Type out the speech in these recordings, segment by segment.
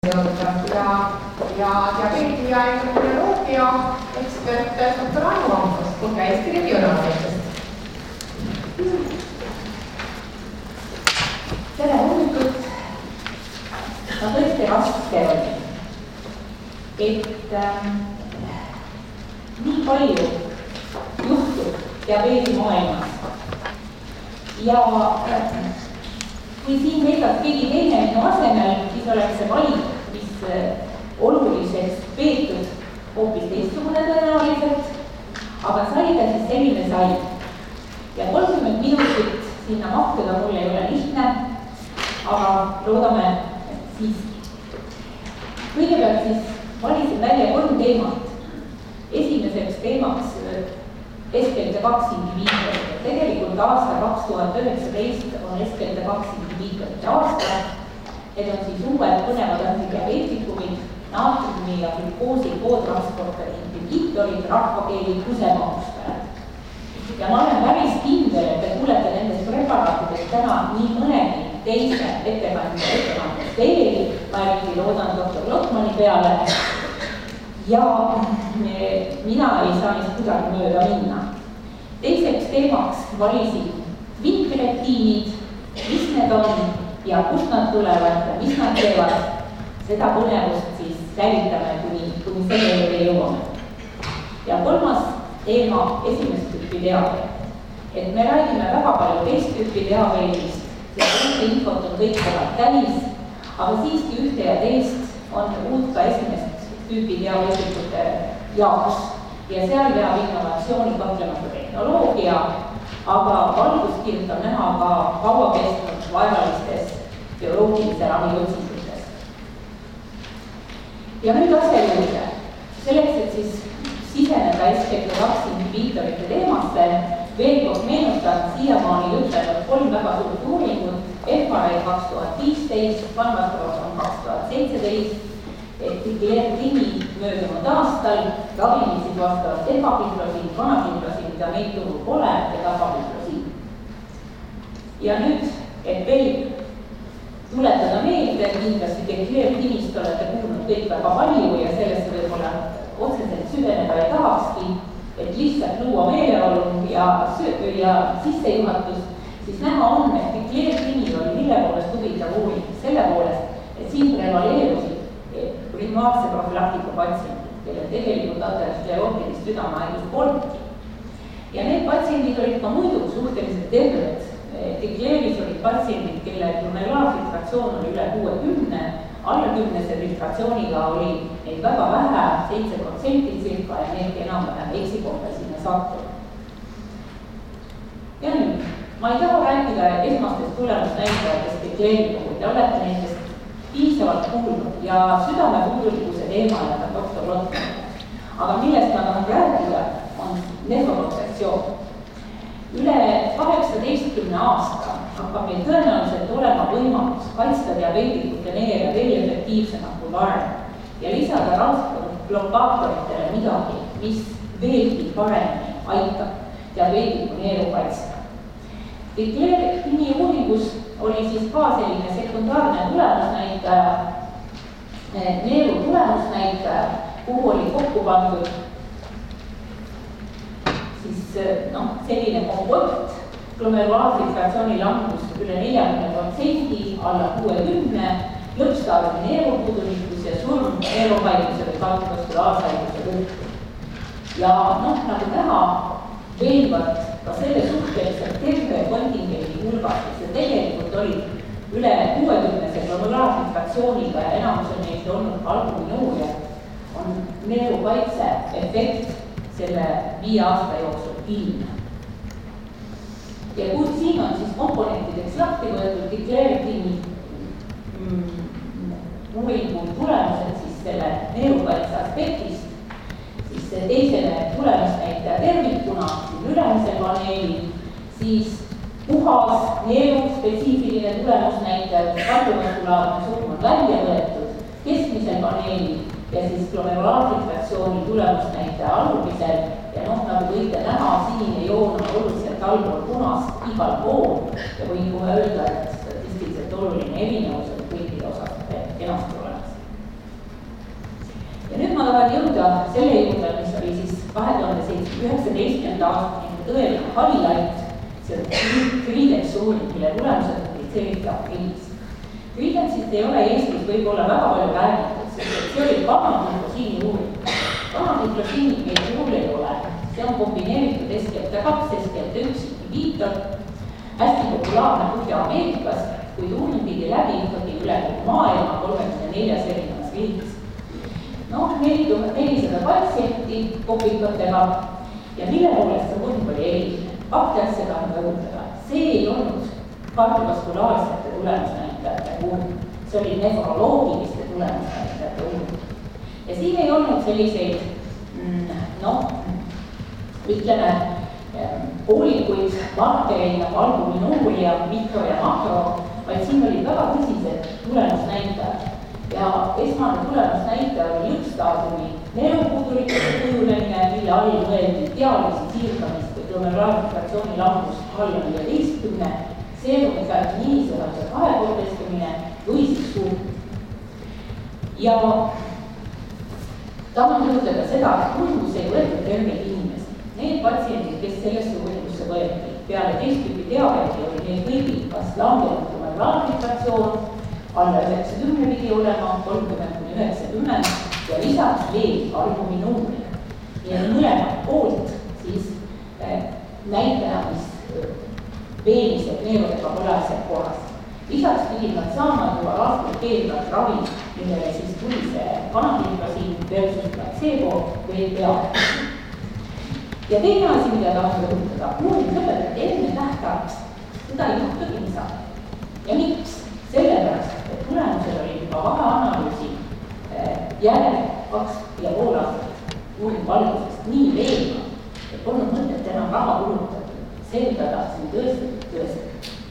ja diabeedi ja endokrinoloogia ekspert doktor Anu Ambros Põhja-Eesti regionaalhaiglatest. Tere hommikut! No tõesti raske oli, et nii palju juhtub diabeedi maailmas ja kui siin veidab keegi teine minu asemel, siis oleks see valik, mis oluliseks peetud hoopis teistsugune tõenäoliselt, aga sai ta siis selline sai. Ja 30 minutit sinna mahtuda mul ei ole lihtne, aga loodame siiski. Kõigepealt siis valisin välja 3 teemat. Esimeseks teemaks SGLT2 inhibiitorid. Tegelikult aasta 2019 on SGLT2 inhibiitorite aasta. Need on siis uued põnevad antidiabeetikumid, naatriumi ja glükoosi koodtransporteri inhibiitorid, rahvakeeli kusemahustajad. Ja ma olen päris kindel, et te kuulete nendest preparaatidest täna nii mõnegi teise ettekandest veel. Ma eriti loodan doktor Lotmani peale. Ja mina ei saa neist kuidagi mööda minna. Teiseks teemaks valisin vinpirektiinid, mis need on ja kust nad tulevad ja mis nad teevad. Seda põnevust siis säilitame, kuni selle juurde jõuame. Ja 3. teema esimest tüüpi diabeet. Et me räägime väga palju teist tüüpi diabeedist, sest infot on kõik kohad täis, aga siiski ühte ja teist on uut ka esimest tüüpi diabeetikute jaoks. Ja seal veab innovatsiooni kahtlemata tehnoloogia, aga valguskirt on näha ka kaua kestnud vaevalistes bioloogilise ravi otsingutes. Ja nüüd asja juurde. Selleks, et siis siseneda SGLT2 inhibiitorite teemasse, veel kord meenutan siiamaani ütlenud 3 väga suurt uuringut, FRI 2015, Panvastoron 2017, Tiglertini möödunud aastal, ravimisid vastavalt epapiplosiin, vanapiplosiin, mida meil turul pole, ja tapapiplosiin. Ja nüüd, et veel tuletada meelde, kindlasti Tiglertinist olete kuulnud kõik väga palju ja sellesse võib-olla otseselt süveneda ei tahakski, et lihtsalt luua meeleolu ja sissejuhatus, siis näha on, et Tiglertinil oli mille poolest huvitav uuring selle poolest, et siin prevaleerusid primaarse profülaktika patsiendid, kellel tegelikult aterosklerootilist südamehaigust polnudki. Ja need patsiendid olid ka muidu suhteliselt terved. Tigleris olid patsiendid, kelle glomerulaalfiltratsioon oli üle 60, alla 10 filtratsiooniga oli neid väga vähe, 7% circa ja need enam-vähem eksikohta sinna sattunud. Ja nüüd, ma ei taha rääkida esmastest tulemusnäitajatest Tigleri puhul, te olete nendest piisavalt kuulnud ja südamepuudulikkuse teema jätab doktor Lotmani. Aga millest ma tahan rääkida, on nefroprotektsioon. Üle 18 aasta hakkab meil tõenäoliselt olema võimalus kaitsta diabeetikute neere veel efektiivsemalt kui varem ja lisada rasvblokaatoritele midagi, mis veelgi paremini aitab diabeetiku neeru kaitsta. Tiglertini uuringus oli siis ka selline sekundaarne tulemusnäitaja, neeru tulemusnäitaja, kuhu oli kokku pandud siis selline kompott, glomerulaalfiltratsiooni langus üle 40%, alla 60, lõppstaadiumi neerupuudulikkus ja surm neeruhaiguse või kardiovaskulaarshaiguse tõttu. Ja nagu näha, veenvad ka selle suhteliselt terve kontingendi hulgas, kes tegelikult olid üle 60 glomerulaalfiltratsiooniga ja enamus on neist olnud albuminuuria, on neerukaitse efekt selle 5 aasta jooksul ilmne. Ja kui siin on siis komponentideks lahti võetud Tiglertini uuringu tulemused siis selle neerukaitse aspektist, siis see teisene tulemusnäitaja tervikuna ülemisel paneelil, siis puhas neeru spetsiifiline tulemusnäitaja, kardiovasulaarne surm on välja võetud keskmisel paneelil ja siis glomerulaalfiltratsiooni tulemusnäitaja alumisel ja nagu võite näha, sinine joon on oluliselt allpool punast igal pool ja võin kohe öelda, et statistiliselt oluline erinevus on kõikide osas kenasti olemas. tahavad jõuda selle juurde, mis oli siis 2019. aasta tõeline highlight, see Creedence uuring, mille tulemused publitseeriti aprillis. Creedence'ist ei ole Eestis võib-olla väga palju räägitud, sest see oli gamma-glukosiini uuring. Gamma-glukosiini meil juhul ei ole, see on kombineeritud SGLT2, SGLT1 inhibiitor, hästi populaarne Põhja-Ameerikas, kuid uuring viidi läbi ikkagi üle maailma 34 erinevas riigis. 4400 patsienti kopikatega ja mille poolest see uuring oli eriline. Kahte asja tahan rõhutada. See ei olnud kardiovaskulaarsete tulemusnäitajate uuring, see oli nefroloogiliste tulemusnäitajate uuring. Ja siin ei olnud selliseid, ütleme, poolikuid markereid nagu albuminuuria, mikro ja makro, vaid siin olid väga tõsised tulemusnäitajad. Ja esmane tulemusnäitaja oli lõppstaadiumi neerupuudurite kujunemine, mille all mõeldi diaalüüsi siirdamist või glomeraalfiltratsiooni langust alla 15, seerumi kärginiinisõnase kahekordestumine või siis suur. Ja tahan rõhutada seda, et uuringusse ei võetud terveid inimesi. Need patsiendid, kes sellesse uuringusse võeti, peale teisttüüpi diabeeti oli neil kõigil kas langenud glomeraalfiltratsioon, alla 90 pidi olema, 30–90 ja lisaks veel albuminuuria. Ja mõlemad poolt siis näitaja, mis veenised neerudega pole asjad korras. Lisaks pidid nad saama juba aastakeelvat ravi, millele siis tuli see panagliflozin versus placebo või peale. Ja teine asi, mida tahan rõhutada, uuring lõpetati enne tähtajaks, seda ei juhtugi niisama. Ja miks? Sellepärast, et tulemusel oli juba vaheanalüüsi järele 2,5 aastat uuringu algusest nii veenva, et polnud mõtet enam raha kulutada. See, mida tahtsin tõesti.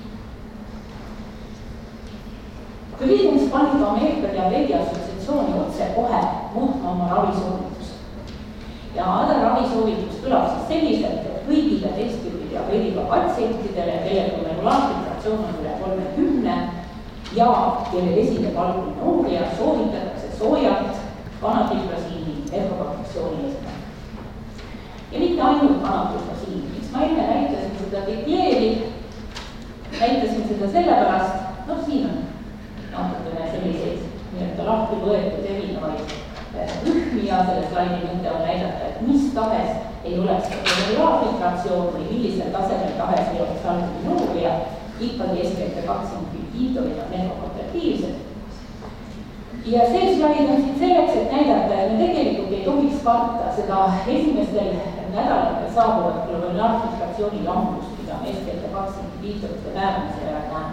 Creedence pani ka Ameerika Diabeedi Assotsiatsiooni otse kohe muutma oma ravisoovituse. Ja ravisoovitus kõlab siis selliselt, et kõigile teisttüüpi diabeediga patsientidele, kelle glomerulaalfiltratsioon on üle 30 ja kelle esineb albuminuuria, soovitatakse soojalt panagliflozini nefroprotektsiooni eesmärk. Ja mitte ainult panagliflozini, miks ma enne näitasin seda dikleeri, näitasin seda sellepärast, siin on natukene selliseid nii-öelda lahti võetud erinevaid rühmi ja selle slaidi mõte on näidata, et mis tahes ei oleks glomerulaalfiltratsioon või millisel tasemel tahes ei oleks albuminuuria, ikkagi SGLT2 inhibiitorid on nefroprotektiivsed. Ja see slaid on siin selleks, et näidata, et me tegelikult ei tohiks karta seda esimestel nädalatel saabuvat glomerulaalfiltratsiooni langust, mida me SGLT2 inhibiitorite määramise järel näeme.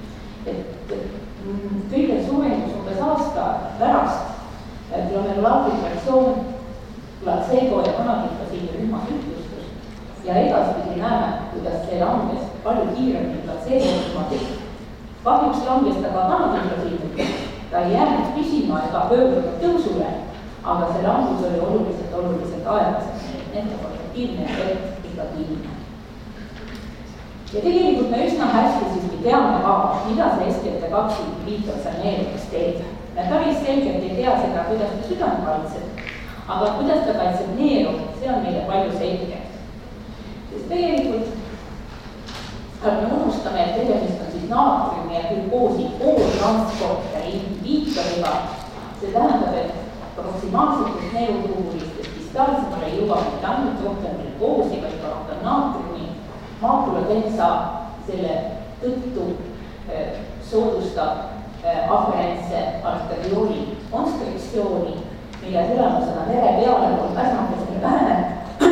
Kõige suurengus umbes aasta pärast glomerulaalfiltratsioon, placebo ja panagliflozini rühmas ütlustus ja edaspidi näeme, kuidas see langes palju kiiremini placebo rühmas. Kahjuks langes ta ka panagliflozini, ta ei jäänud püsima ega pöördunud tõusule, aga see langus oli oluliselt aeglasem, nefroprotektiivne efekt ikkagi ilmne. Ja tegelikult me üsna hästi siiski teame ka, mida see SGLT2 inhibiitor saneerides teeb. Me päris selgelt ei tea seda, kuidas ta südant kaitseb, aga kuidas ta kaitseb neeru, see on meile palju selge. Sest tegelikult me unustame, et tegemist on siis naatriumi ja glükoosi pooltransporte inhibiitoriga. See tähendab, et proksimaalsetest neerutuulistest distantsemale jõuab mitte ainult rohkem glükoosi, vaid ka rohkem naatriumi. Maakulatensa selle tõttu soodustab aferentse arteriooli konstriktsiooni, mille tulemusena vere peale on päsmakesele väheneb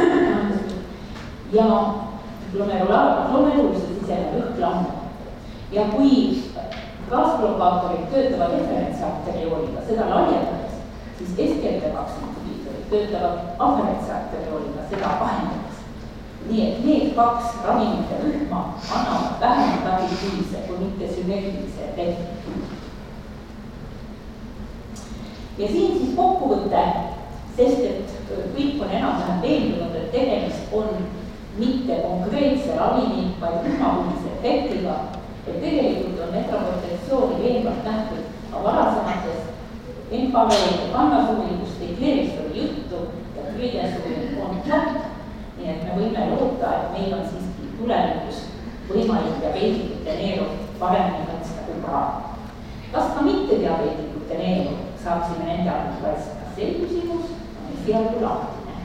ja glomeruluse sisene rõhk langeb. Ja kui gaasblokaatorid töötavad referentse arteriooliga, seda laiendades, siis SGLT2 inhibiitorid töötavad aferentse arteriooliga, seda vahendades. Nii et need kaks ravimite rühma annavad vähemalt aditiivse kui mitte sünergilise efekti. Ja siin siis kokkuvõte, sest et kõik on enam-vähem veendunud, et tegemist on mitte konkreetse ravimi, vaid rühmapõhise efektiga, et tegelikult on nefroprotektsiooni veenvalt nähtud ka varasemates NKV kannasuuringust dekleeristada juttu ja kriidesuuring on klapp, nii et me võime loota, et meil on siiski tulevikus võimalik diabeetikute neeru paremini kaitsta kui praegu. Kas ka mitte diabeetikute neeru saaksime nende alt kaitsta? See küsimus on esialgu lahtine.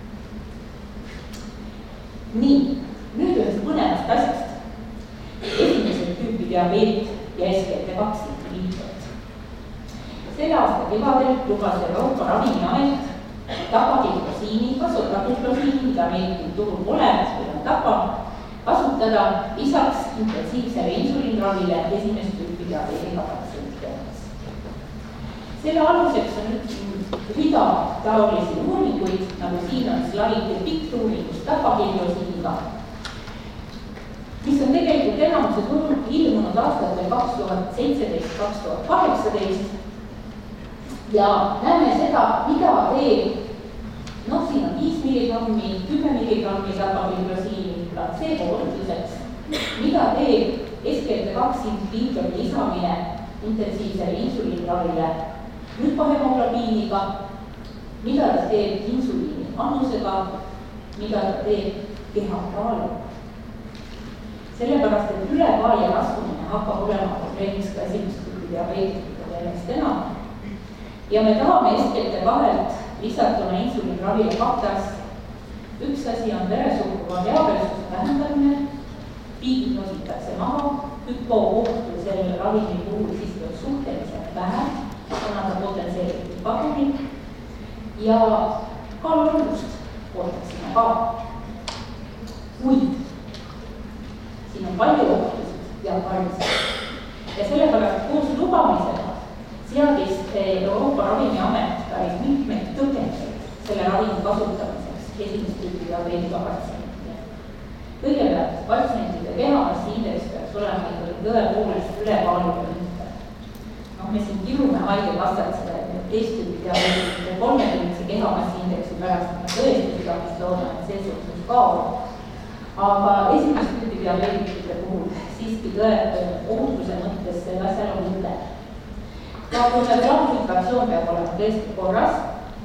Nii, nüüd ühest põnevast asjast. Esimesed tüüpi diabeet ja SGLT2 inhibiitorid. Selle aasta kevadel lubas Euroopa Ravimiamet tapagliflosiini, sotagliflosiini, mida meil turul pole, või on tapa, kasutada lisaks intensiivsele insuliinravile esimest tüüpi diabeediga patsientideks. Selle aluseks on rida taolisi uuringuid, nagu siin on slaid pikk uuringus tapagliflosiiniga, mis on tegelikult enamuse turul ilmunud aastatel 2017-2018 ja näeme seda, mida teeb, siin on 5 milligrammi, 10 milligrammi tapagliflosiini platseebo võrdluseks, mida teeb SGLT2 inhibiitori lisamine intensiivsele insuliinravile glükahemoglobiiniga, mida ta teeb insuliini annusega, mida ta teeb kehakaaluga. Sellepärast, et ülekaal ja rasvumine hakkab olema probleemiks ka esimest tüüpi diabeetikute järjest enam. Ja me tahame SGLT2-lt lisatuna insuliinravile 2 asja. Üks asi on veresuhkru variaabelsuse vähendamine, piigid nositakse maha, hüpoohtu selle ravimi puhul siiski on suhteliselt vähe, kuna ta potentseeritud pagunik ja kaalulust ootaksime ka. Kuid siin on palju ohtusid ja kaitseid ja sellepärast koos lubamisega seadis Euroopa Ravimiamet päris mitmeid tõkendeid selle ravimi kasutamiseks esimest tüüpi diabeediga patsientidele. Kõigepealt patsientide kehamassi indeks peaks olema tõepoolest ülekaaluga ümber. Me siin kirume haigekassat seda, et teist tüüpi diabeedikute 30 kehamassi indeksi pärast me tõesti südamest loodan, et see suhtus kaob. Aga esimest tüüpi diabeedikute puhul siiski ohutuse mõttes selle asjal on mõte. Ja kui see klassifikatsioon peab olema tõesti korras,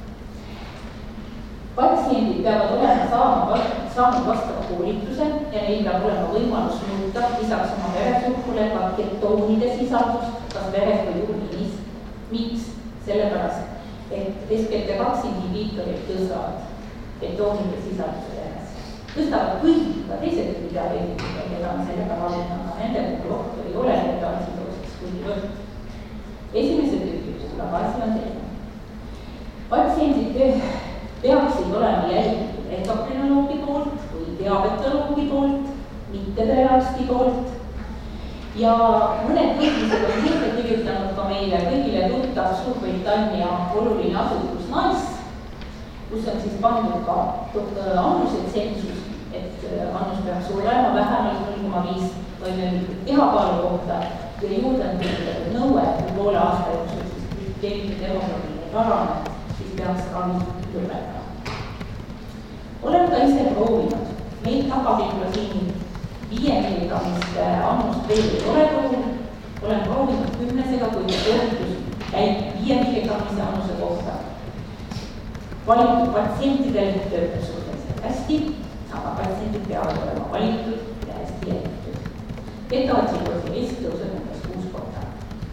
patsiendid peavad olema saanud vastava koolituse ja neil peab olema võimalus muuta lisaks oma veresuhkrule ka ketoonide sisaldust, kas veres või uriinis. Miks? Sellepärast, et SGLT2 inhibiitorid tõstavad ketoonide sisalduse veres. Tõstavad kõik ka teised diabeetikute, keda me sellega ravime, aga nende puhul ohtu ei ole metaansidooseks kuivõrd. Esimese tüüpi puhul, aga asi on teine. Patsiendid peaksid olema jälgitud endokrinoloogi poolt või diabetoloogi poolt, mitte perearsti poolt. Ja mõned kõikmised on juurde kirjutanud ka meile kõigile tuttav Suurbritannia oluline asutus NICE, kus on siis pandud ka annuse tsensus, et annus peaks olema vähemalt 0,5 toimeühikut kehakaalu kohta ja juurde on kirjutatud nõue, kui poole aasta jooksul siis glükemiline hemoglobiini paraneb, siis peaks ravi lõpetama. Olen ka ise proovinud. Meil tapagliflosiini 5 milligramist annust veel ei ole proovinud. Olen proovinud 10-sega, kui soovitus käib 5 milligrammise annuse kohta. Valitud patsientidel töötab suhteliselt hästi, aga patsientid peavad olema valitud ja hästi jälgitud. Ketoatsiidoosi risk tõuseb umbes 6 korda.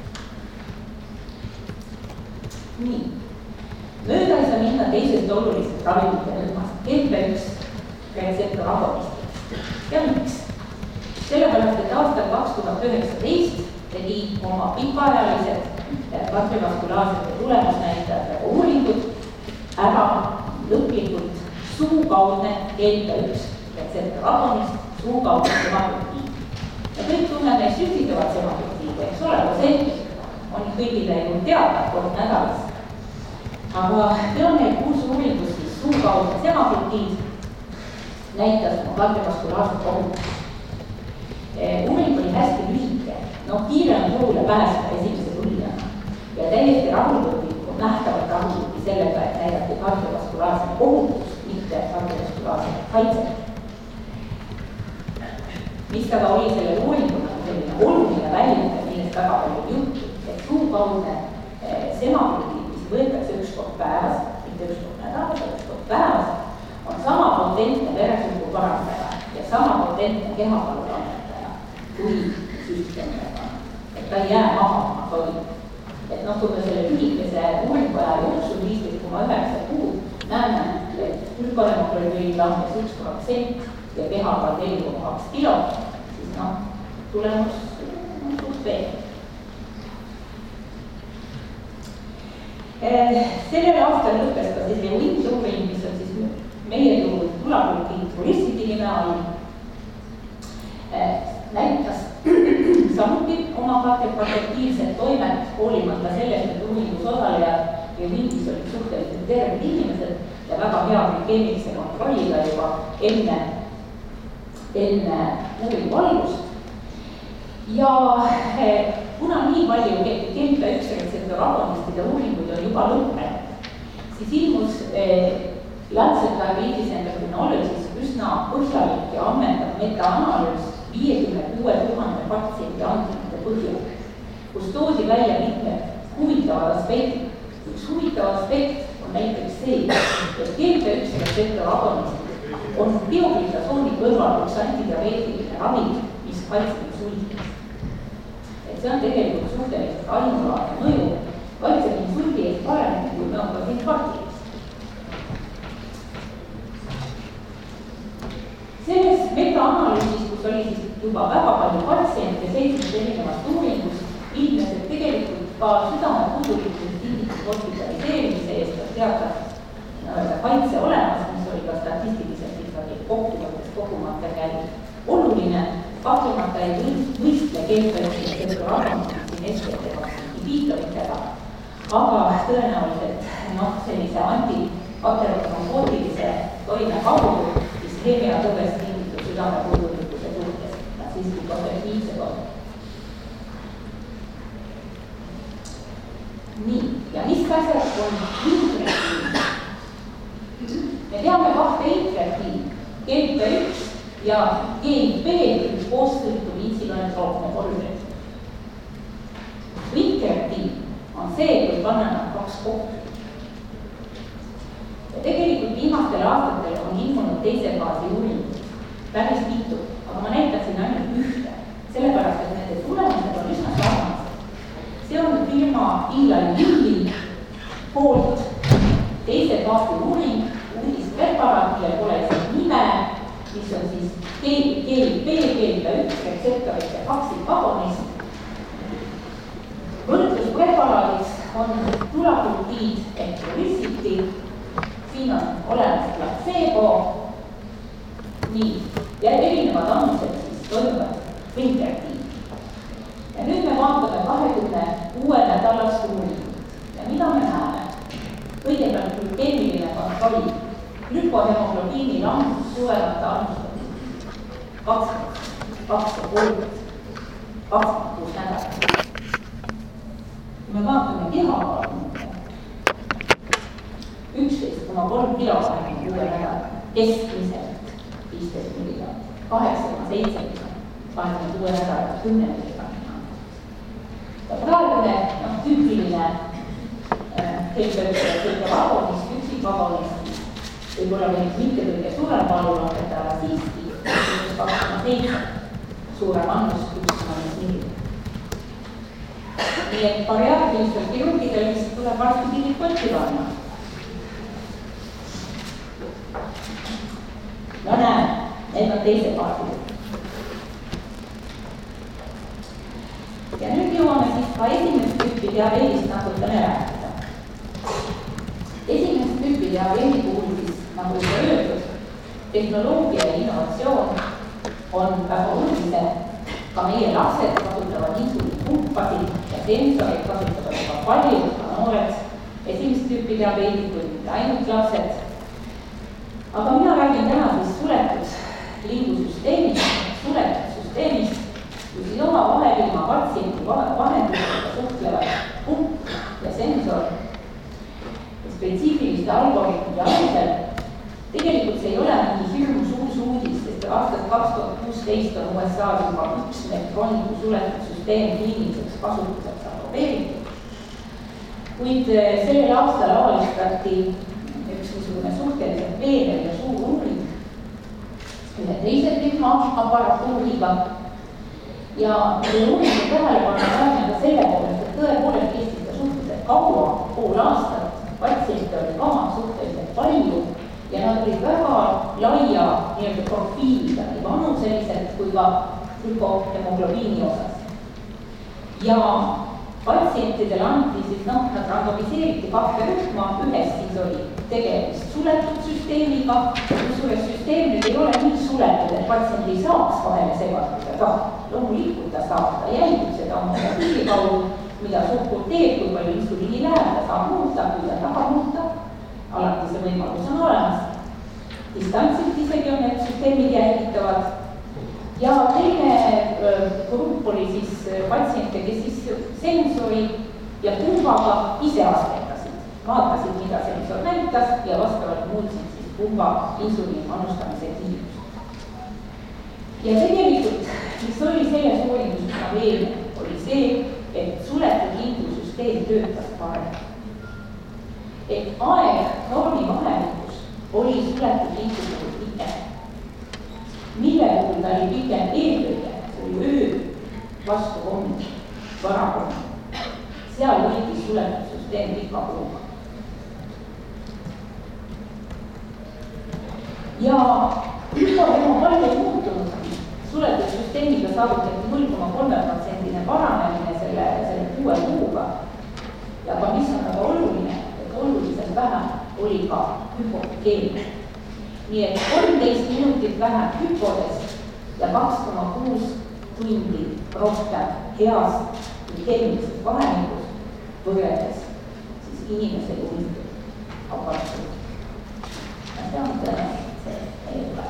Nii. Mööda ei saa minna teisest olulisest ravimite rühmast, GLP-1 retseptoragonistist. Ja miks? Sellepärast, et aastal 2019 tegi oma pikaajalised kardiovaskulaarsete tulemusnäitajatega uuringud ära lõplikult suukaudne GLP-1 retseptoragonist, suukaudne semaglutiid. Ja kõik tunned neist süstitavad semaglutiide, eks ole, see on kõigile ju teada kord nädalas. Aga teil meil 6 uuringus siis suukaudne semaglutiid näitas kardiovaskulaarsed ohutust. Uuring oli hästi lühike, kiire on turule pääseda esimese tulijana ja täiesti rahulduti, nähtavalt rahulduti sellega, et näidati kardiovaskulaarsed ohutust, mitte kardiovaskulaarsed kaitset. Mis aga oli selle uuringuna selline oluline väljumine, millest väga palju juttu, et suukaudne semaglutiid potentne kehakaalu langetaja kui süstemine, et ta ei jää maha oma toimub. Et noh, kui me selle lühikese uuringuaja jooksul 15,9 kuud näeme, et glükohemoglobüüni langes 1% ja kehakaal 4,2 kilo, siis noh, tulemus on suht veel. Sellel aastal lõppes ka siis Lewis uuring, mis on siis meie tulapulgi turistide nime all, näitas samuti oma kvalitatiivset toimet, hoolimata sellest, et uuringus osalejad Lewis olid suhteliselt terved inimesed ja väga hea glükeemilise kontrolliga juba enne uuringu algust. Ja kuna nii palju GLP1 retseptori agonistide uuringuid on juba lõppenud, siis ilmus Lancet Diabetes Endocrinologis üsna põhjalik ja ammendav metaanalüüs 56 000 patsiendi andmete põhjal, kus toodi välja mitmed huvitavad aspektid. Üks huvitav aspekt on näiteks see, et GLP1 retseptori agonistid on bioglitasooni kõrval üks antidiabeetiline ravim, mis kaitseb insulti. See on tegelikult suhteliselt ainulaadne mõju, kaitseb insuldi eest paremini kui müokardiinfarktis. Selles metaanalüüsis, kus oli siis juba väga palju patsiente 7 erinevast uuringust, ilmnes, et tegelikult ka südamepuudulikkusest tingitud hospitaliseerimise eest on teatav kaitse olemas, mis oli ka statistiliselt ikkagi kokkuvõttes kogumata käib oluline. Kahtlemata ei võistle GLP1 siin SGT-ga, inhibiitoritega, aga tõenäoliselt sellise antiaterostrombootilise toime kaudu isheemia tõvest tingitud südamepuudulikkuse suhtes, nad siiski protektiivsed on. Nii, ja mis asjad on intrektiiv? Me teame kahte intrektiivi, GLP1 ja GIP, koos sõltub insulinotroopne kolmrühm. Intrektiiv on see, kui panna nad kaks kokku. Ja tegelikult viimastel aastatel on ilmunud teise faasi uuringuid päris mitu, aga ma näitaksin ainult ühte, sellepärast, et nende tulemused on üsna sarnased. See on firma Eli Lilly poolt teise faasi uuring, uudispreparaat, millel pole isegi nime, mis on siis GIP, GLP1 retseptorite kaksikagonist. Võrdluspreparaadis on tulapulgiid ehk Trulicity, siin on olemas placebo, nii, ja erinevad annused siis toimuvad intrektiivi. Ja nüüd me vaatame 26 nädalast uuringut. Ja mida me näeme? Kõigepealt glükeemiline kontroll. Glükohemoglobiini langus suuremate annustamised 23 nädalat. Kui me vaatame kehakaalu 11,3 kilo 26 nädalat, keskmiselt 15 milligrammi, 8,7 26 nädalat 10 milligrammi. Ja praegune tüüpiline GLP1 agonist, üksikvagonist, võib-olla mitte kõige suurem valulangetaja, aga siiski 2,7 suurem annus 1,5 milligrammi. Nii et bariaatrilistel kirurgidel, mis tuleb varsti pilikotti panna. No näe, need on teise faasi. Ja nüüd jõuame siis ka esimest tüüpi diabeedist natukene rääkida. Esimest tüüpi diabeedi puhul siis, nagu juba öeldud, tehnoloogia ja innovatsioon on väga oluline. Ka meie lapsed kasutavad insuliinpumpasid ja sensorid kasutavad juba paljud, ka noored esimest tüüpi diabeedikud, mitte ainult lapsed. Aga mina räägin täna siis suletud süsteemist, kui siis oma vahel ilma patsiendi vahendusega suhtlevad pump ja sensor spetsiifiliste algoritmide alusel. Tegelikult see ei ole nii hirmus uus uudis, sest aastast 2016 on USA-s juba üks elektrooniku suletud süsteem kliiniliseks kasutuseks aprobeeritud. Kuid sellel aastal avaldati üks niisugune suhteliselt veenev ja suur uuring ühe teise rühma aparatuuriga ja uuringu tähelepanu saime ka selle poolest, et tõepoolest Eestis ka suhteliselt kaua, pool aastat, patsiente oli ka suhteliselt palju ja nad olid väga laia nii-öelda profiiliga, nii vanuseliselt kui ka hüpohemoglobiini osas. Ja patsientidele anti siis, nad randomiseeriti kahte rühma, ühes siis oli tegemist suletud süsteemiga, kusjuures süsteem nüüd ei ole nii suletud, et patsient ei saaks vahele segatud, aga loomulikult ta saab, ta jälgib seda oma mobiili kaudu, mida suhkur teeb, kui palju insuliini läheb, ta saab muuta, kui ta tahab muuta, alati see võimalus on olemas. Distantsilt isegi on need süsteemid jälgitavad. Ja teine grupp oli siis patsiente, kes siis sensori ja pumbaga ise asendasid, vaatasid, mida sensor näitas ja vastavalt muutsid siis pumba insuliini manustamise kiirust. Ja tegelikult, mis oli selles uuringus üsna veenev, oli see, et suletud hingusüsteem töötas parem. Et aeg normivahemikus oli suletud hingu pikem. Mille puhul ta oli pikem eelkõige, see oli öö vastu hommik, varahommik. Seal võitis suletud süsteem pika puuga. Ja hüpohemoglobiin ei muutunud. Suletud süsteemiga saavutati 0,3% paranemine selle 6 kuuga. Ja ka mis on väga oluline, et oluliselt vähem oli ka hüpokeemia. Nii et 13 minutit vähem hüpodes ja 2,6 tundi rohkem heas keemilises vahemikus võrredes siis inimese juhitud aparatuuri. Ja see on tõenäoliselt see ei ole.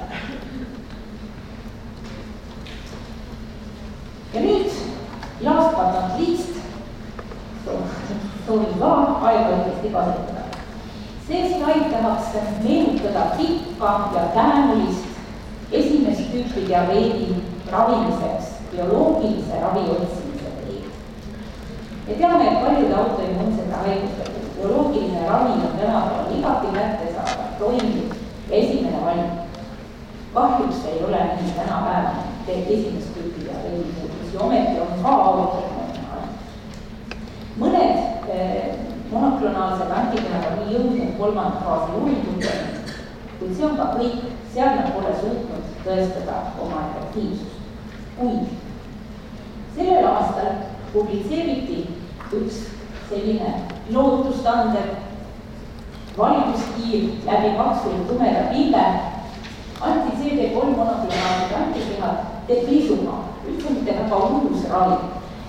Ja nüüd last but not least soovin ka aega-õigesti kasutada. See slaid tahaks meenutada pikka ja käänulist esimest tüüpi diabeedi ravimiseks bioloogilise ravi otsimise teed. Me teame, et paljude autoimmuunsete haiguste bioloogiline ravi on tänapäeval igati kättesaadav, toimib ja esimene valik. Kahjuks ei ole nii tänapäeval esimest tüüpi diabeedi puudus ja ometi on ka autoimmuunne haigus. Mõned monoklonaalsed antikehad on nii jõudnud 3. faasi uuringuteni, kuid see on ka kõik, seal nad pole suutnud tõestada oma efektiivsust. Kuid sellel aastal publitseeriti üks selline lootustandev valguskiir läbi paksu tumeda pilve anti-CD3 monoklonaalsed antikehad teplizumab, üldse mitte väga uus ravi,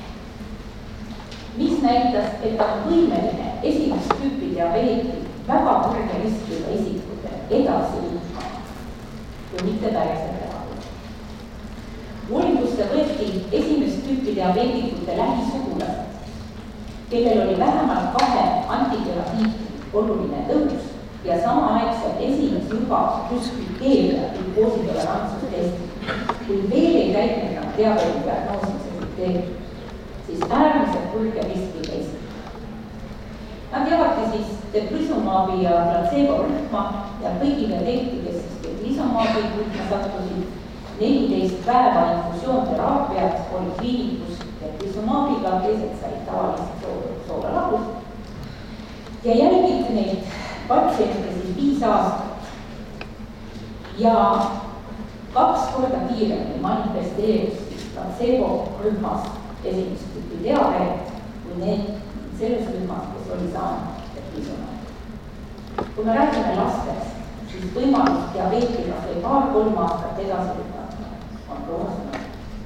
mis näitas, et ta on võimeline esimest tüüpi diabeeti väga kõrge riskiga isikute edasi liikuma, kui mitte päriselt teha. Uuringusse võeti esimest tüüpi diabeetikute lähisugulased, kellel oli vähemalt 2 antikehatiitri oluline tõus ja samaaegselt esimes juba glükeemia glükoositolerantsustesti, kui veel ei täitnud diabeedi diagnoosimise kriteeriumi. Siis äärmiselt kõrge riskiga isik. Nad jagati siis teplizumaabi ja placebo rühma ja kõigile tehti, kes siis teplizumaabi rühma sattusid, 14 päeva infusioonteraapiat oli kliinikus teplizumaabiga, teised said tavalist soolalahust ja jälgiti neid patsiente siis 5 aastat ja 2 korda kiiremini manifesteerus siis placebo rühmas esimest tüüpi diabeet kui need selles rühmas, kes oli saanud teplizumaabi. Kui me räägime lastest, siis võimalus diabeetiga või 2-3 aastat edasi lükata on proosanud.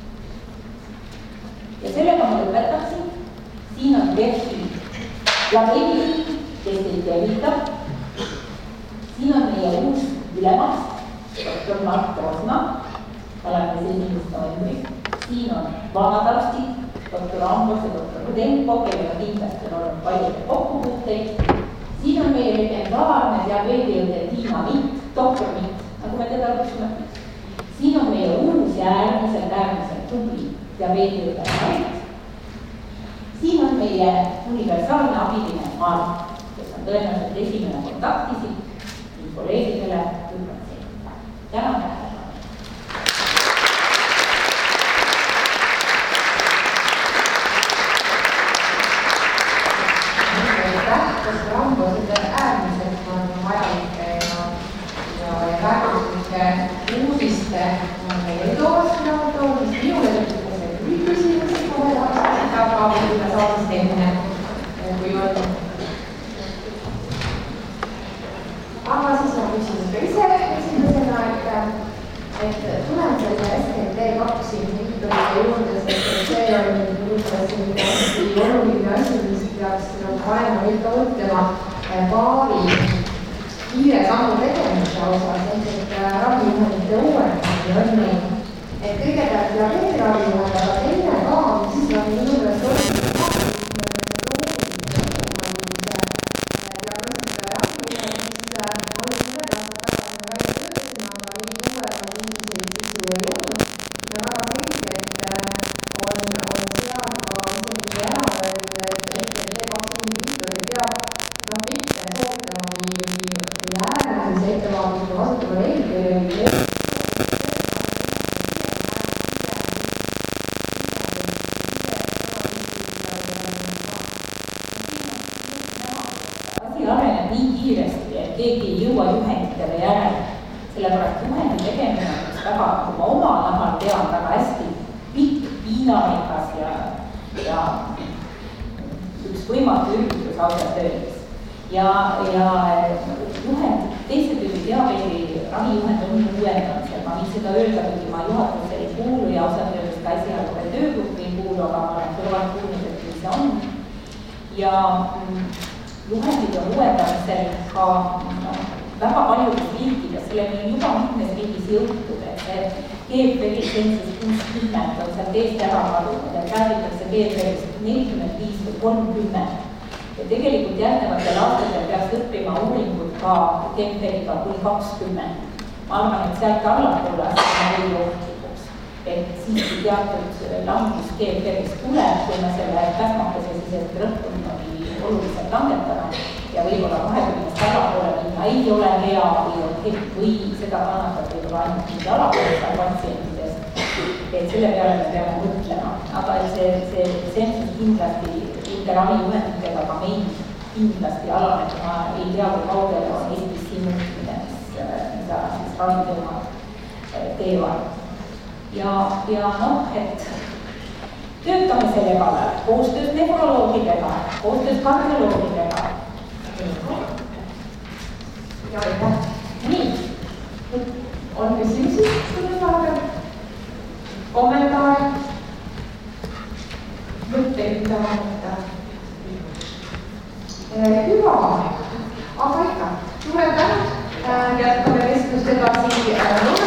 Ja sellega ma lõpetaksin. Siin on tehti diabeedi, kes ei teavitab. Siin on meie uus ülemast, doktor Mart Roosna, alates 1. novembrist. Siin on vanad arstid, doktor Ambos ja doktor Rudenko, kellega kindlasti on olnud paljude kokkupuuteid. Siin on meie legendaarne diabeediõde Tiina Mitt, doktor Mitt, nagu me teda kutsume. Siin on meie uus ja äärmiselt tubli diabeediõde Mart. Siin on meie universaalne abiline Mart, kes on tõenäoliselt esimene kontaktisik nii kolleegidele kui patsientidele. Tänan tähelepanu. aga siis ma küsin ka ise esimesena, et tulen selle SKT2 indikaatori juurde, sest see on kindlasti oluline asi, mis peaks maailma ikka mõtlema paari kiire sammu tegemise osas, et ravijuhendite uuendamine on meil. Et kõigepealt diabeediravimine, aga teine ka, mis on minu meelest keegi ei jõua juhenditele järele, sellepärast juhendi tegemine on üks väga, kui ma oma nahal tean, väga hästi pikk, piinarikas ja üks võimatu üritus ausalt öeldes. Ja juhend, teise tüübi diabeedi ravijuhend on uuendamisel, ma võin seda öelda, kuigi ma juhatusse ei kuulu ja ausalt öeldes ka esialgu töögruppi ei kuulu, aga ma olen kõrvalt kuulnud, et mis see on. Ja juhendid on uuendamisel ka väga paljudes riikides, selleni on juba mitmes riigis jõutud, et see GFR-i sensus 60 on seal teist ära kadunud ja räägitakse GFR-ist 45 või 30. Ja tegelikult järgnevatel aastatel peaks õppima uuringud ka GFR-iga kuni 20. Ma arvan, et sealt allapoole on ohtlikuks, et siiski teatud langus GFR-ist tuleb, kui me selle plasmakese sisest rõhkumagi oluliselt langetame ja võib-olla 20 allapoole minna ei ole hea või seda kannatab võib-olla ainult mingi alapoolsal patsientidest, et selle peale me peame mõtlema, aga see sensus kindlasti ravijuhenditega ka meil kindlasti alaneb, ma ei tea, kui kaugele on Eestis siin muutmine, mida siis raviteemad teevad. Ja noh, et töötame selle kallal koostöös nefroloogidega, koostöös kardioloogidega. Ja aitäh. Nii, on küsimusi selle vaadel? Kommentaar? Mõtteid, mida ma mõtlen? Hüva, aga ikka, suured tänud, jätkame vestlust edasi